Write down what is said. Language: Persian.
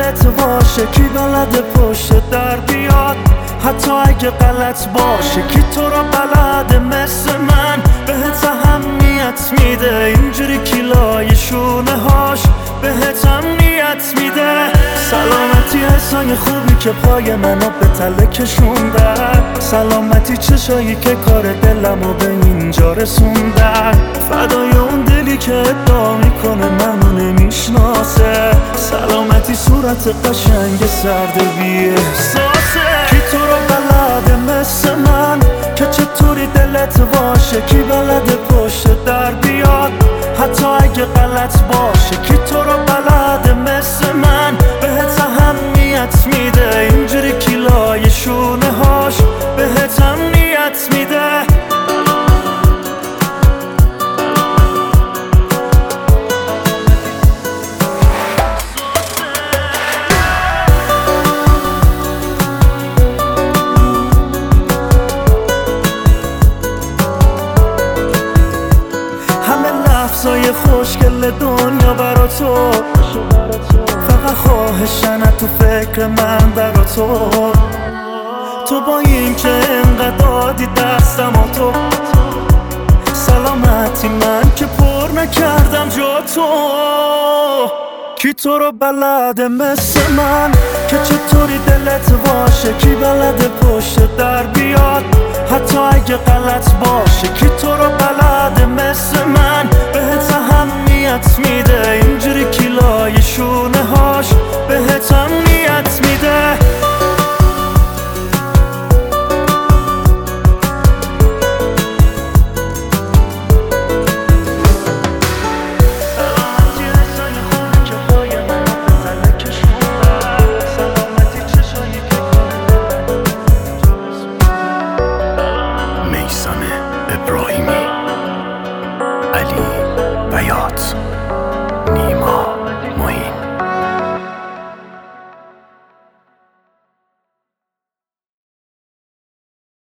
دلت باشه کی بلده پشت در بیاد، حتی اگه غلط باشه کی تو رو بلده مثل من بهت اهمیت میده، اینجوری کیلای شونه هاش بهت امنیت میده. سلامتی حسای خوبی که پای منو به تله کشوندن، سلامتی چشایی که کار دلمو به اینجا رسوندن، فدای اون دلی که ادعا میکنه منو نمیشناسه، سلامتی صورت قشنگ سرد بی احساسه. کی تو رو بلده مثل من که چطوری دلت باشه، کی بلده پشت در بیاد حتی اگه غلط باشه، کی تو رو بلده مثل من بهت اهمیت میده، اینجوری کیلای شونه هاش بهت امنیت میده. لحظای خوشگل دنیا برا تو، فقط خواهشن تو فکر من برا تو با این که انقدر دادی دستم و تو سلامتی من که پر نکردم جا تو. کی تو رو بلده مثل من که چطوری دلت باشه، کی بلده پشت در بیاد حتی اگه غلط باشه، کی تو رو بلده مثل من بهت اهمیت میده، اینجوری کیلای شونه ها